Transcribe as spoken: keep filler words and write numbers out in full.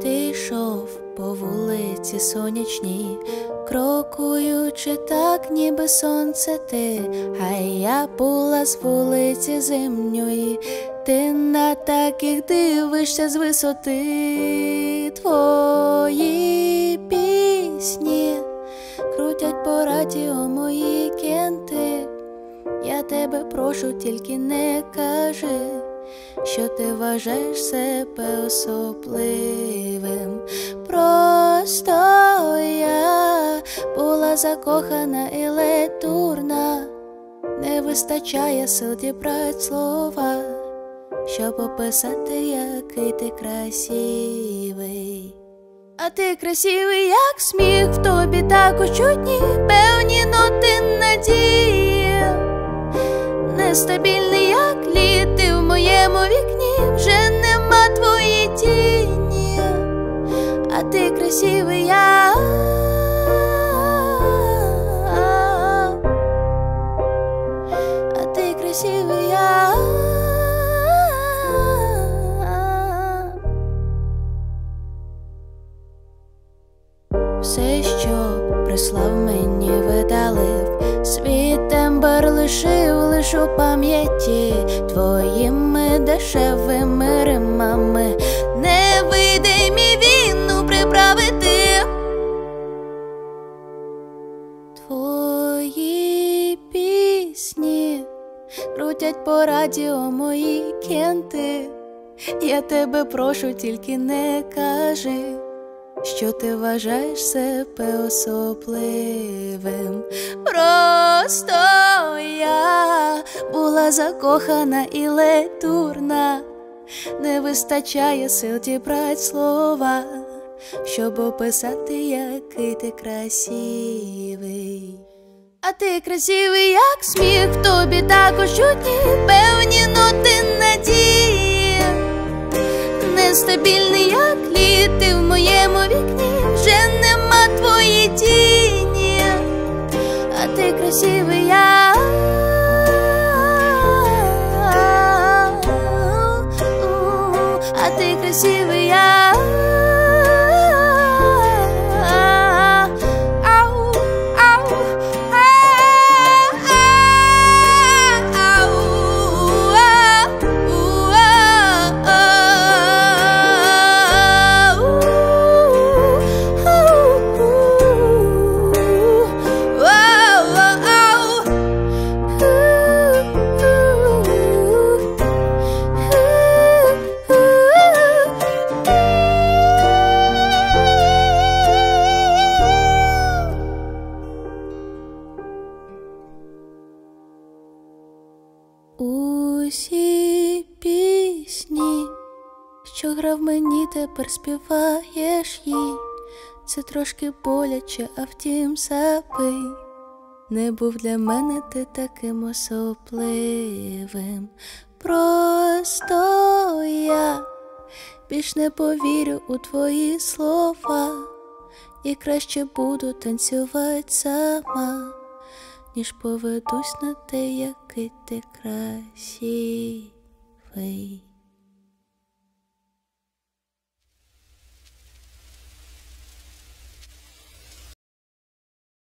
Ти йшов по вулиці сонячній, крокуючи так, ніби сонце ти, а я була з вулиці зимньої. Ти на таких дивишся з висоти. Твої пісні крутять по радіо мої кенти. Я тебе прошу, тільки не кажи, що ти вважаєш себе особливим. Просто я була закохана і ледь дурна. Не вистачає сил дібрать слова, щоб описати, який ти красивий. А ти красивий, як сміх, в тобі також чутні певні ноти надії. Нестабільний, як лід, ти в моєму вікні, вже нема твоєї тіні. А ти красивий, я А ти красивий, я Все, що прислав мені, видалив, свій тембр лишив лиш у пам'яті твоїми дешевими римами. Не вийде мій війну приправити. Твої пісні крутять по радіо мої кенти. Я тебе прошу, тільки не кажи, що ти вважаєш себе особливим. Просто я була закохана і ледь дурна. Не вистачає сил дібрать слова, щоб описати, який ти красивий. А ти красивий, як сміх, в тобі також чутні певні ноти надії. Нестабільний, як лід, ти в моєму вікні, вже нема твоєї тіні. А ти красивий, я А ти красивий, я усі пісні, що грав мені, тепер співаєш їй. Це трошки боляче, а втім забий. Не був для мене ти таким особливим. Просто я більш не повірю у твої слова, і краще буду танцювати сама, ніж поведусь на те, який ти красивий.